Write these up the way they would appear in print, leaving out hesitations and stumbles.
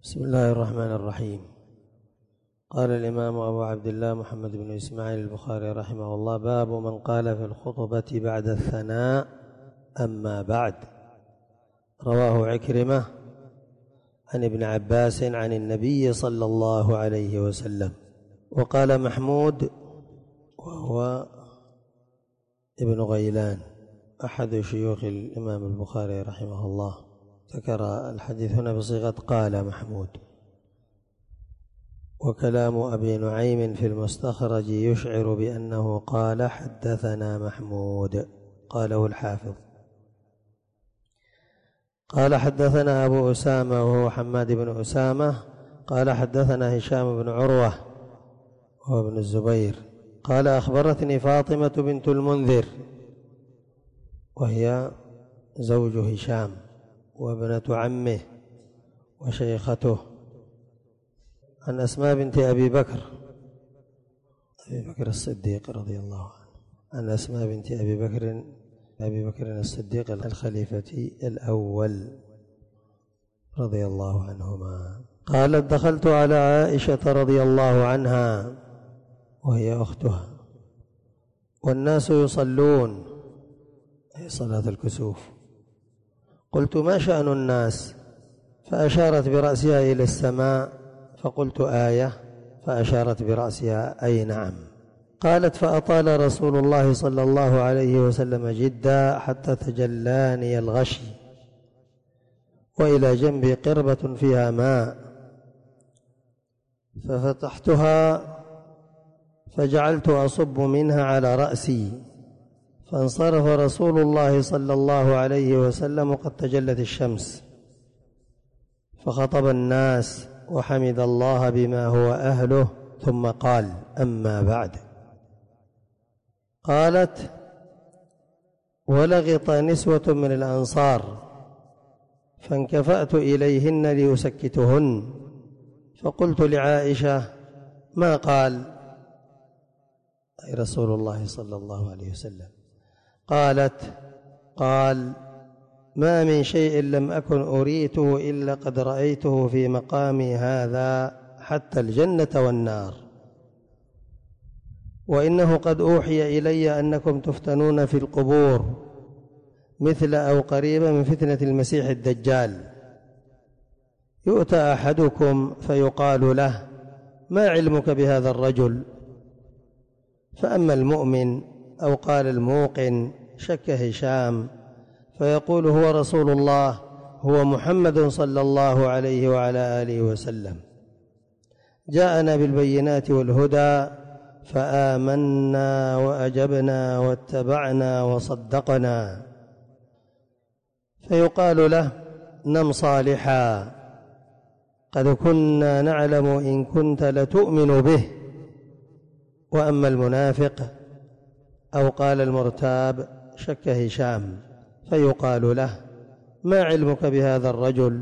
بسم الله الرحمن الرحيم. قال الإمام أبو عبد الله محمد بن إسماعيل البخاري رحمه الله: باب من قال في الخطبة بعد الثناء: أما بعد. رواه عكرمة عن ابن عباس عن النبي صلى الله عليه وسلم. وقال محمود وهو ابن غيلان أحد شيوخ الإمام البخاري رحمه الله، ذكر الحديث هنا بصيغة قال محمود. وكلام أبي نعيم في المستخرج يشعر بأنه قال: حدثنا محمود. قاله الحافظ. قال: حدثنا أبو أسامة وهو حماد بن أسامة قال: حدثنا هشام بن عروة وهو ابن الزبير قال: أخبرتني فاطمة بنت المنذر وهي زوج هشام وابنة عمه وشيخته، عن أسماء بنت أبي بكر الصديق رضي الله عنه، عن أسماء بنت أبي بكر الصديق الخليفة الأول رضي الله عنهما. قالت: دخلت على عائشة رضي الله عنها وهي أختها والناس يصلون، أي صلاة الكسوف. قلت: ما شأن الناس؟ فأشارت برأسها إلى السماء، فقلت: آية، فأشارت برأسها أي نعم. قالت: فأطال رسول الله صلى الله عليه وسلم جدا حتى تجلاني الغشي، وإلى جنبي قربة فيها ماء، ففتحتها فجعلت أصب منها على رأسي، فانصرف رسول الله صلى الله عليه وسلم قد تجلت الشمس، فخطب الناس وحمد الله بما هو أهله، ثم قال: أما بعد. قالت: ولغط نسوة من الأنصار فانكفأت إليهن ليسكتهن، فقلت لعائشة: ما قال؟ أي رسول الله صلى الله عليه وسلم. قالت: قال: ما من شيء لم أكن أريته إلا قد رأيته في مقامي هذا، حتى الجنة والنار، وإنه قد أوحي إلي أنكم تفتنون في القبور مثل أو قريبا من فتنة المسيح الدجال، يؤتى أحدكم فيقال له: ما علمك بهذا الرجل؟ فأما المؤمن أو قال الموقن شك هشام فيقول: هو رسول الله، هو محمد صلى الله عليه وعلى آله وسلم، جاءنا بالبينات والهدى فآمنا وأجبنا واتبعنا وصدقنا. فيقال له: نم صالحا، قد كنا نعلم إن كنت لتؤمن به. وأما المنافق أو قال المرتاب شك هشام فيقال له: ما علمك بهذا الرجل؟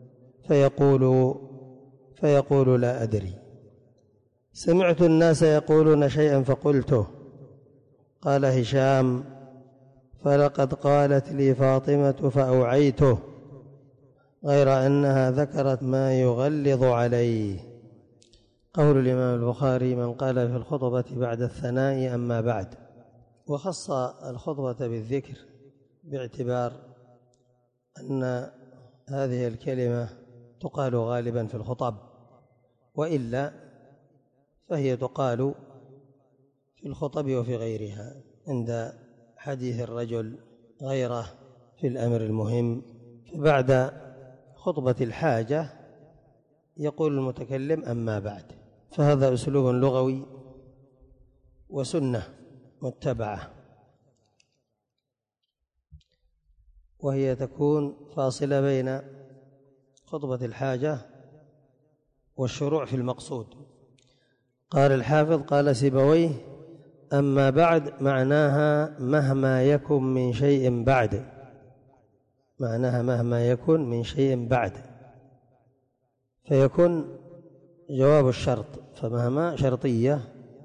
فيقول: لا أدري، سمعت الناس يقولون شيئا فقلته. قال هشام: فلقد قالت لي فاطمة فأوعيته، غير أنها ذكرت ما يغلظ عليه. قول الإمام البخاري: من قال في الخطبة بعد الثناء: أما بعد. وخص الخطبة بالذكر باعتبار أن هذه الكلمة تقال غالبا في الخطب، وإلا فهي تقال في الخطب وفي غيرها، عند حديث الرجل غيره في الأمر المهم. فبعد خطبة الحاجة يقول المتكلم: أما بعد. فهذا أسلوب لغوي وسنة متبعة، وهي تكون فاصلة بين خطبة الحاجة والشروع في المقصود. قال الحافظ: قال سيبويه: أما بعد معناها مهما يكن من شيء بعد، معناها مهما يكن من شيء بعد، فيكون جواب الشرط، فمهما شرطية،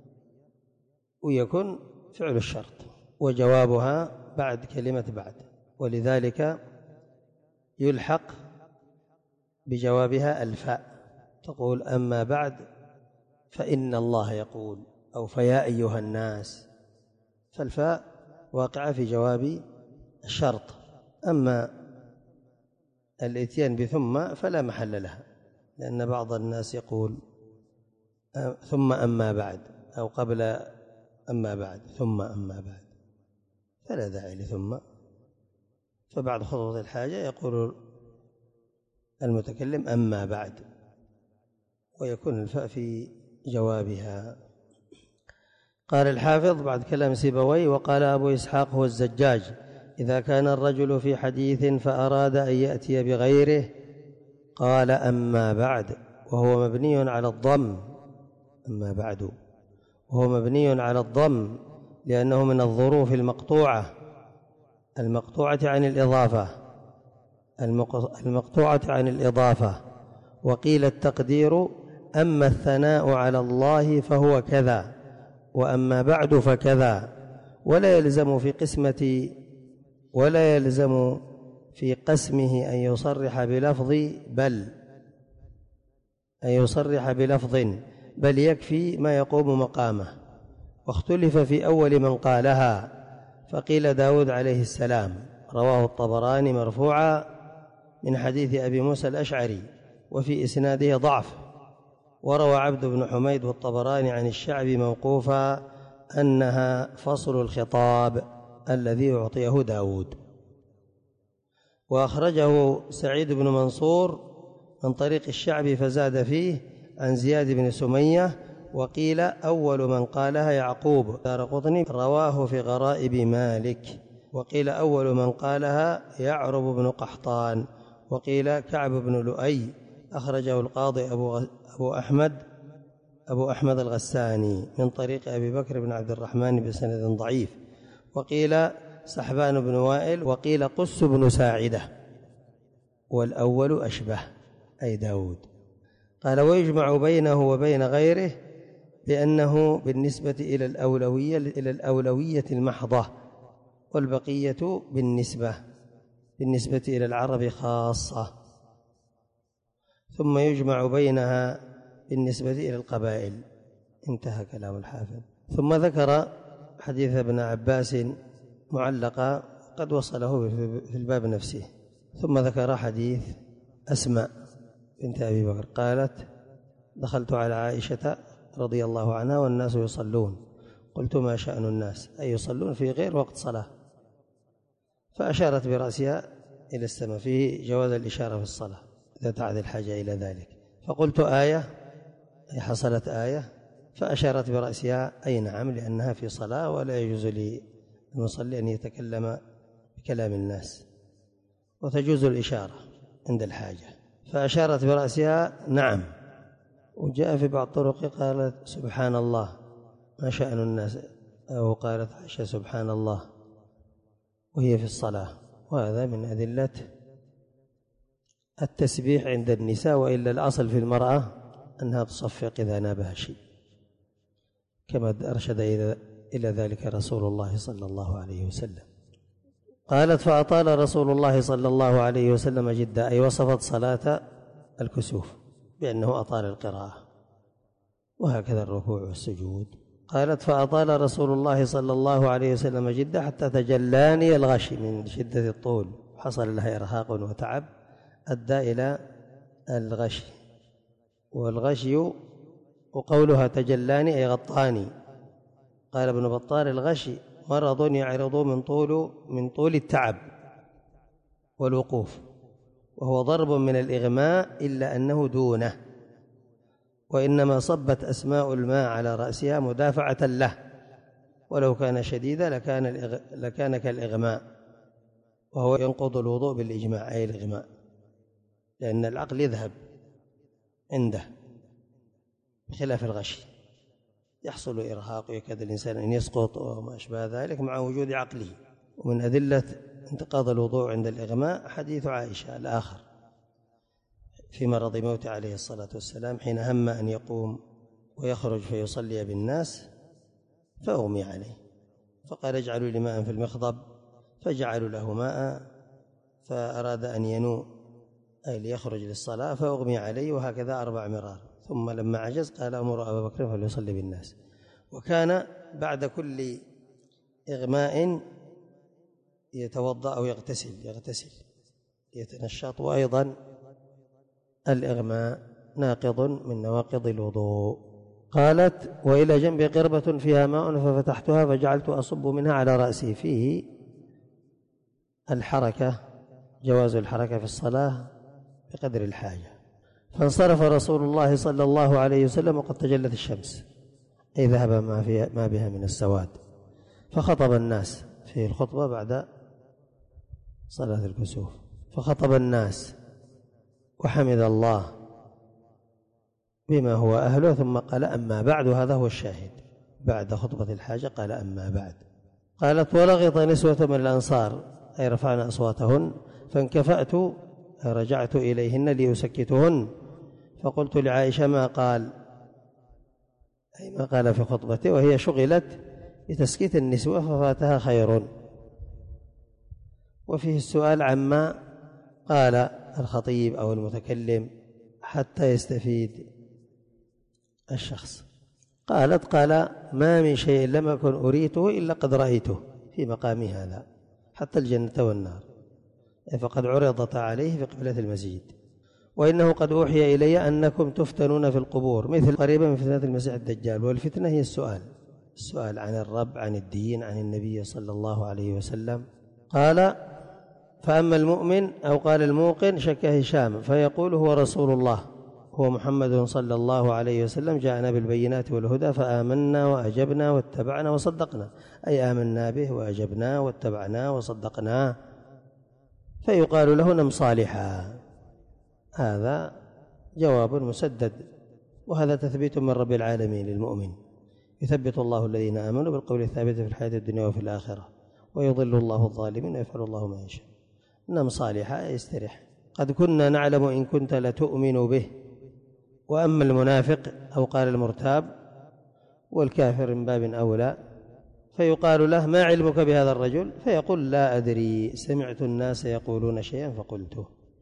ويكون فعل الشرط وجوابها بعد كلمة بعد، ولذلك يلحق بجوابها الفاء، تقول أما بعد فإن الله يقول، أو فيا أيها الناس، فالفاء واقعة في جواب الشرط. أما الإتيان بثم فلا محل لها، لأن بعض الناس يقول ثم أما بعد، أو قبل أما بعد ثم أما بعد، فلا داعي لثم. فبعد خطوة الحاجة يقول المتكلم أما بعد، ويكون الفاء في جوابها. قال الحافظ بعد كلام سيبويه: وقال أبو إسحاق هو الزجاج: إذا كان الرجل في حديث فأراد أن يأتي بغيره قال أما بعد، وهو مبني على الضم، أما بعد وهو مبني على الضم لأنه من الظروف المقطوعة عن الإضافة. وقيل التقدير: أما الثناء على الله فهو كذا، وأما بعد فكذا. ولا يلزم في قسمه أن يصرح بلفظ بل يكفي ما يقوم مقامه. واختلف في أول من قالها، فقيل داود عليه السلام، رواه الطبراني مرفوعا من حديث أبي موسى الأشعري، وفي إسناده ضعف. وروى عبد بن حميد والطبراني عن الشعبي موقوفا أنها فصل الخطاب الذي أعطيه داود. وأخرجه سعيد بن منصور من طريق الشعبي فزاد فيه عن زياد بن سمية. وقيل أول من قالها يعقوب. دارقطني رواه في غرائب مالك. وقيل أول من قالها يعرب بن قحطان. وقيل كعب بن لؤي. أخرجه القاضي أبو أحمد الغساني من طريق أبي بكر بن عبد الرحمن بسند ضعيف. وقيل سحبان بن وائل. وقيل قس بن ساعدة، والأول أشبه، أي داود. قال: ويجمع بينه وبين غيره بأنه بالنسبة إلى الأولوية المحضة، والبقية بالنسبة إلى العرب خاصة، ثم يجمع بينها بالنسبة إلى القبائل. انتهى كلام الحافظ. ثم ذكر حديث ابن عباس معلقا قد وصله في الباب نفسه. ثم ذكر حديث أسماء بنت أبي بكر قالت: دخلت على عائشة رضي الله عنها والناس يصلون، قلت: ما شأن الناس؟ أي يصلون في غير وقت صلاة؟ فأشارت برأسها إلى السماء، فيه جواز الإشارة في الصلاة إذا دعت الحاجة إلى ذلك. فقلت: آية؟ أي حصلت آية؟ فأشارت برأسها أي نعم، لأنها في صلاة ولا يجوز للمصلي أن يتكلم بكلام الناس، وتجوز الإشارة عند الحاجة. فأشارت برأسها نعم. وجاء في بعض الطرق قالت: سبحان الله، ما شأن الناس؟ أو قالت عائشة: سبحان الله، وهي في الصلاة. وهذا من أدلة التسبيح عند النساء، وإلا الأصل في المرأة أنها تصفق إذا نابها شيء، كما أرشد إلى ذلك رسول الله صلى الله عليه وسلم. قالت: فأطال رسول الله صلى الله عليه وسلم جدا، أي وصفت صلاة الكسوف بأنه أطال القراءة، وهكذا الركوع والسجود. قالت: فأطال رسول الله صلى الله عليه وسلم جدا حتى تجلاني الغشي، من شدة الطول حصل لها إرهاق وتعب أدى إلى الغشي. والغشي وقولها تجلاني أي غطاني. قال ابن بطال: الغشي مرض يعرض من طول التعب والوقوف، وهو ضرب من الإغماء إلا أنه دونه، وإنما صبت أسماء الماء على رأسها مدافعة له، ولو كان شديدا لكان كالإغماء، وهو ينقض الوضوء بالإجماع، أي الإغماء، لأن العقل يذهب عنده بخلاف الغشي، يحصل إرهاق ويكاد الإنسان أن يسقط وما أشبه ذلك مع وجود عقله. ومن أدلة انتقاض الوضوء عند الإغماء حديث عائشة الآخر في مرض موت عليه الصلاة والسلام، حين هم أن يقوم ويخرج فيصلي بالناس فأغمي عليه، فقال: اجعلوا لي ماء في المخضب، فجعلوا له ماء، فأراد أن ينوء أي ليخرج للصلاة فأغمي عليه، وهكذا 4 مرار. ثم لما عجز قال أمر أبا بكر فليصلي بالناس. وكان بعد كل إغماء يتوضأ أو يغتسل يتنشط. وأيضا الإغماء ناقض من نواقض الوضوء. قالت: وإلى جنب قربة فيها ماء ففتحتها فجعلت أصب منها على رأسي. فيه الحركة، جواز الحركة في الصلاة بقدر الحاجة. فانصرف رسول الله صلى الله عليه وسلم وقد تجلت الشمس، أي ذهب ما بها من السواد. فخطب الناس في الخطبة بعد صلاة الكسوف، فخطب الناس وحمد الله بما هو أهله، ثم قال: أما بعد. هذا هو الشاهد، بعد خطبة الحاجة قال: أما بعد. قالت: ولغط نسوة من الأنصار، أي رفعنا أصواتهن، فانكفأت رجعت إليهن لأسكتهن، فقلت لعائشة ما قال، أي ما قال في خطبته، وهي شغلت بتسكيت النسوة ففاتها خير. وفيه السؤال عما قال الخطيب أو المتكلم حتى يستفيد الشخص. قال: ما من شيء لم أكن أريته إلا قد رأيته في مقامي هذا، حتى الجنة والنار، فقد عرضت عليه في قبلة المسجد. وإنه قد أوحي إلي أنكم تفتنون في القبور مثل قريبا من فتنة المسيح الدجال. والفتنة هي السؤال عن الرب، عن الدين، عن النبي صلى الله عليه وسلم. قال: فأما المؤمن أو قال الموقن شك هشام فيقول: هو رسول الله، هو محمد صلى الله عليه وسلم، جاءنا بالبينات والهدى فآمنا وأجبنا واتبعنا وصدقنا، أي آمنا به وأجبنا واتبعنا وصدقنا. فيقال له: نم صالحا. هذا جواب مسدد، وهذا تثبيت من رب العالمين للمؤمن. يثبت الله الذين آمنوا بالقول الثابت في الحياة الدنيا وفي الآخرة، ويضل الله الظالمين ويفعل الله ما يشاء. نم صالحا يسترح. قد كنا نعلم إن كنت لتؤمن به. وأما المنافق أو قال المرتاب والكافر من باب أولى، فيقال له: ما علمك بهذا الرجل؟ فيقول: لا أدري، سمعت الناس يقولون شيئا فقلته.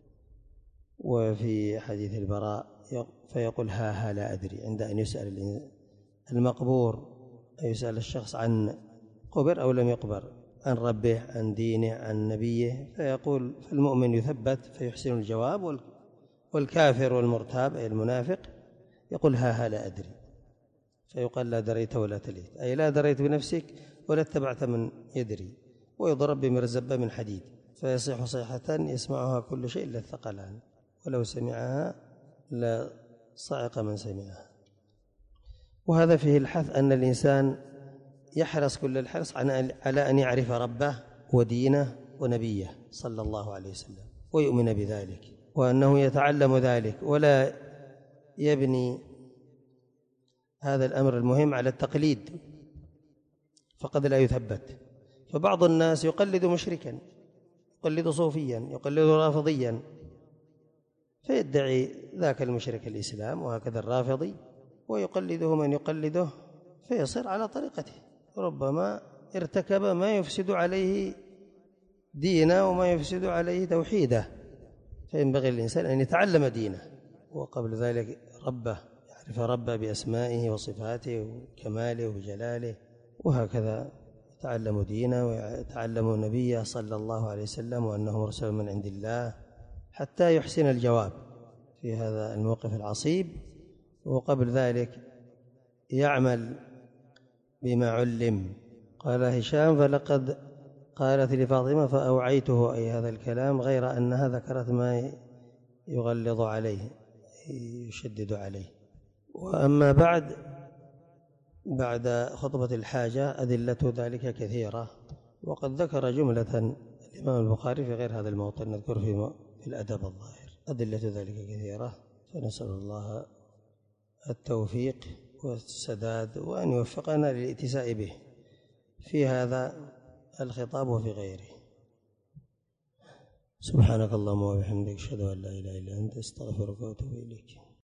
وفي حديث البراء فيقول: ها لا أدري، عند أن يسأل المقبور، يسأل الشخص عن قبر أو لم يقبر، عن ربه، عن دينه، عن نبيه، فيقول: فالمؤمن يثبت فيحسن الجواب، والكافر والمرتاب أي المنافق يقول: ها لا أدري، فيقال: لا دريت ولا تليت، أي لا دريت بنفسك ولا اتبعت من يدري. ويضرب بمرزبة من حديد فيصيح صيحة يسمعها كل شيء إلا الثقلان، ولو سمعها لا صعق من سمعها. وهذا فيه الحث أن الإنسان يحرص كل الحرص على أن يعرف ربه ودينه ونبيه صلى الله عليه وسلم، ويؤمن بذلك، وأنه يتعلم ذلك، ولا يبني هذا الأمر المهم على التقليد، فقد لا يثبت. فبعض الناس يقلد مشركا، يقلد صوفيا، يقلد رافضيا، فيدعي ذاك المشرك الإسلام وهكذا الرافضي، ويقلده من يقلده فيصير على طريقته، ربما ارتكب ما يفسد عليه دينه وما يفسد عليه توحيده. فينبغي الإنسان أن يتعلم دينه، وقبل ذلك ربه، يعرف ربه بأسمائه وصفاته وكماله وجلاله، وهكذا يتعلم دينه ويتعلم نبيه صلى الله عليه وسلم وأنه مرسل من عند الله، حتى يحسن الجواب في هذا الموقف العصيب. وقبل ذلك يعمل بما علم. قال هشام: فلقد قالت لفاطمة فأوعيته، أي هذا الكلام، غير أنها ذكرت ما يغلظ عليه، يشدد عليه. وأما بعد خطبة الحاجة أدلة ذلك كثيرة، وقد ذكر جملة الإمام البخاري في غير هذا الموطن، نذكر في الأدب الظاهر. أدلة ذلك كثيرة، فنسأل الله التوفيق والسداد، وأن يوفقنا للاتساء به في هذا الخطاب وفي غيره. سبحانك اللهم وبحمدك، أشهد أن لا إله إلا أنت، أستغفرك وأتوب إليك.